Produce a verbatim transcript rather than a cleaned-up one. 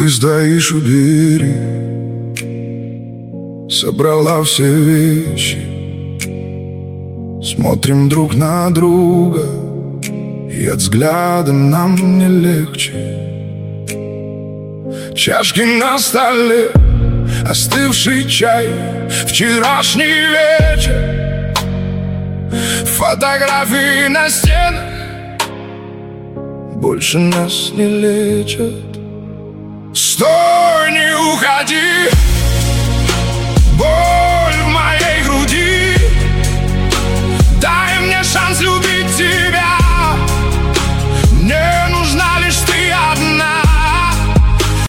стоишь у двери, собрала все вещи. Смотрим друг на друга, и от взгляда нам не легче. Чашки на столе, остывший чай, вчерашний вечер, фотографии на стенах больше нас не лечат. Стой, не уходи!